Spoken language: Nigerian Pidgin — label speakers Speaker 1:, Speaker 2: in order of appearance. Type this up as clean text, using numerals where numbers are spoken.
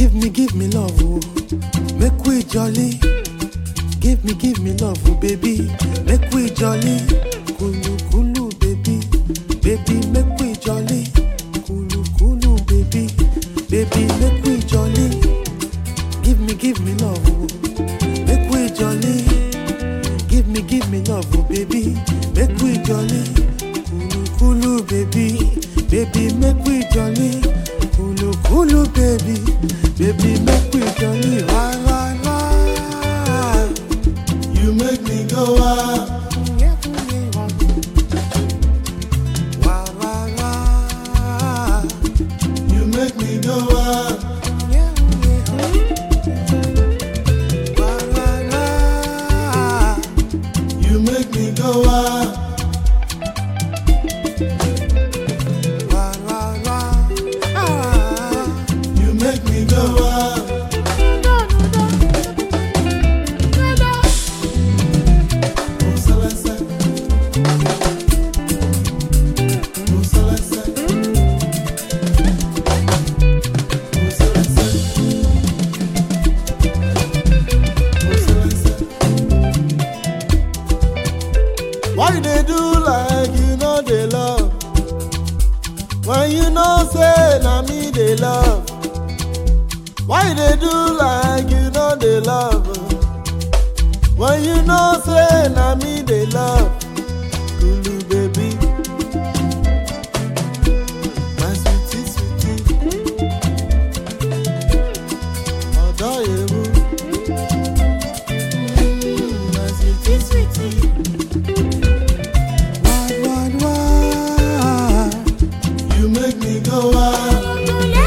Speaker 1: give me love, oh. Make we jolly. Give me love, oh, baby. Make we jolly. Kulu kulu, baby. Baby, make we jolly. Kulu kulu, baby. Baby, make we jolly. Give me love, oh. Make we jolly. Give me love, oh, baby. Make we jolly. Kulu kulu, baby. Baby, make we jolly. Kulu kulu, baby. Baby, make we jolly. Why, why, why?
Speaker 2: You make me go out.
Speaker 1: Why, why, why?
Speaker 2: You make me go out.
Speaker 1: Why, why, why?
Speaker 2: You make me go out.
Speaker 1: Why, why, why?
Speaker 2: You make me go out. Oh, Celeste. Oh, Celeste. Oh, Celeste. Oh, Celeste. Why you dey do like you know they love? When you know say na me they love. Why you dey do like you know they love? When you know say na me they love. Kulu baby, my sweetie sweetie, Odoyewu, my sweetie sweetie.
Speaker 1: Why, why, why?
Speaker 2: You make me go out.